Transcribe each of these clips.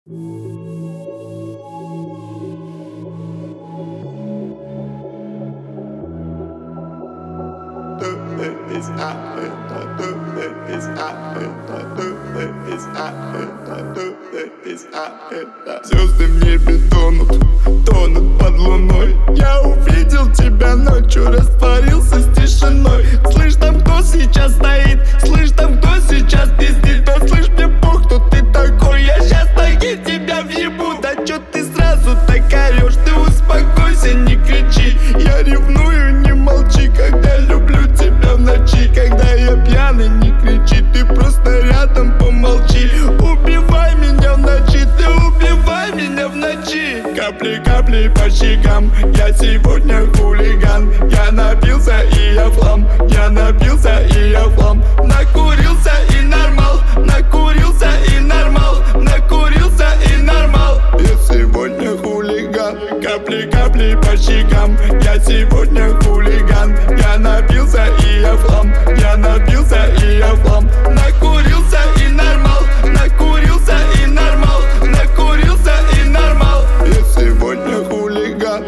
Звезды в небе тонут под луной. Я увидел тебя ночью, растворился с тишиной. Слышь, там кто сейчас стоит? Слышь, там кто сейчас пиздит? Да слышь, мне пух, кто ты такой? Я щас ноги тебя въебу. Да чё ты сразу так орёшь? Ты успокойся, не кричи. Я ревную, не молчи, когда люблю тебя в ночи. Когда я пьяный, не кричи, ты просто рядом помолчи. Убивай меня в ночи, ты убивай меня в ночи. Капли, капли по щекам, я сегодня хулиган. Я напился и я флам, я напился и я флам. Накурился и нормал, накурился и нормал, накурился и нормал. Я сегодня хулиган. Капли, капли по щекам, я сегодня хулиган. Я напился и я флам, я напился и я флам. Накурился и нормал, накурился и нормал, накурился и нормал. Я сегодня хулиган.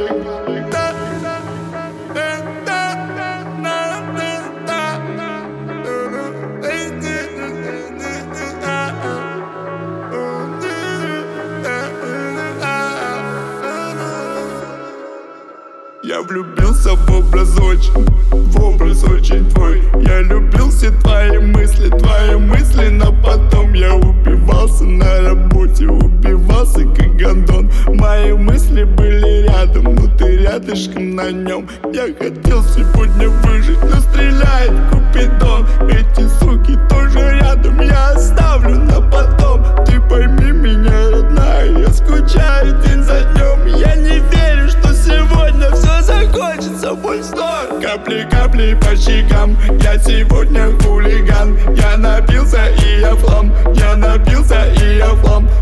Я влюбился в образ очень твой. Я любил все твои мысли, но потом я убивался на работе, убивался как гондон. Мои мысли были рядом, но ты рядышком на нем. Я хотел сегодня выжить, но стреляет Купидон. Эти суки тоже рядом, я оставлю на потом. Ты пойми меня, родная, я скучаю день за днем. Я не верю, что сегодня все закончится, боль снова. Капли, капли по щекам, я сегодня хулиган. Я напился и я флам, я напился и я флам.